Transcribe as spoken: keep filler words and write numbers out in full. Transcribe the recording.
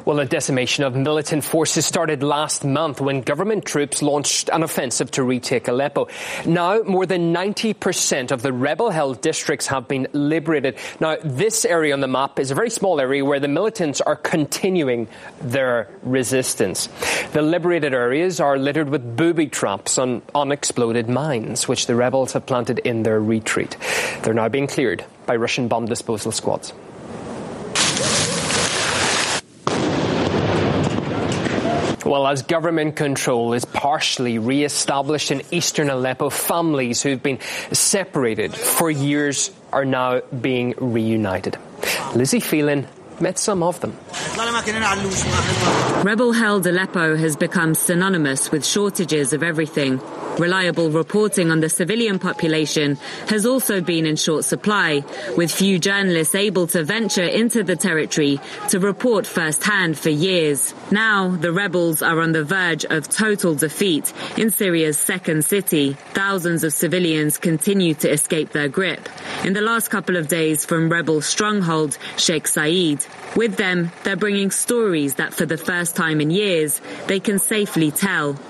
Well, a decimation of militant forces started last month when government troops launched an offensive to retake Aleppo. Now, more than ninety percent of the rebel-held districts have been liberated. Now, this area on the map is a very small area where the militants are continuing their resistance. The liberated areas are littered with booby traps on unexploded mines, which the rebels have planted in their retreat. They're now being cleared by Russian bomb disposal squads. Well, as government control is partially re-established in eastern Aleppo, families who've been separated for years are now being reunited. Lizzie Phelan met some of them. Rebel-held Aleppo has become synonymous with shortages of everything. Reliable reporting on the civilian population has also been in short supply, with few journalists able to venture into the territory to report firsthand for years. Now, the rebels are on the verge of total defeat in Syria's second city. Thousands of civilians continue to escape their grip. In the last couple of days from rebel stronghold Sheikh Said. With them, they're bringing stories that for the first time in years, they can safely tell.